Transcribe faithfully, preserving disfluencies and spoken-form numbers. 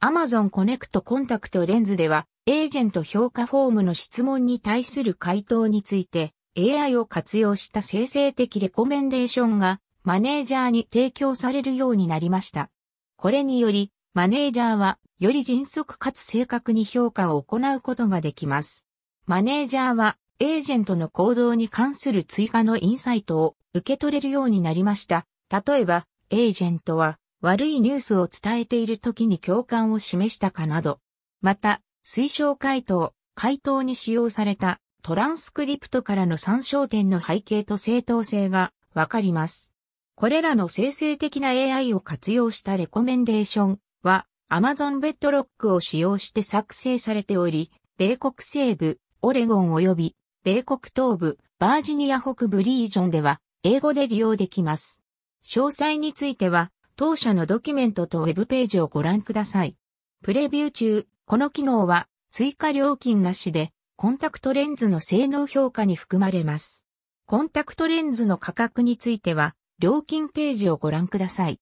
Amazon Connect コンタクトレンズでは、エージェント評価フォームの質問に対する回答について、エーアイ を活用した生成的レコメンデーションが、マネージャーに提供されるようになりました。これにより、マネージャーは、より迅速かつ正確に評価を行うことができます。マネージャーは、エージェントの行動に関する追加のインサイトを受け取れるようになりました。例えば、エージェントは、悪いニュースを伝えている時に共感を示したかなど。また、推奨回答、回答に使用されたトランスクリプトからの参照点の背景と正当性がわかります。これらの生成的な エーアイ を活用したレコメンデーションは Amazon Bedrock を使用して作成されており、米国西部、オレゴン及び米国東部、バージニア北部リージョンでは英語で利用できます。詳細については当社のドキュメントとウェブページをご覧ください。プレビュー中、この機能は追加料金なしでコンタクトレンズの性能評価に含まれます。コンタクトレンズの価格については料金ページをご覧ください。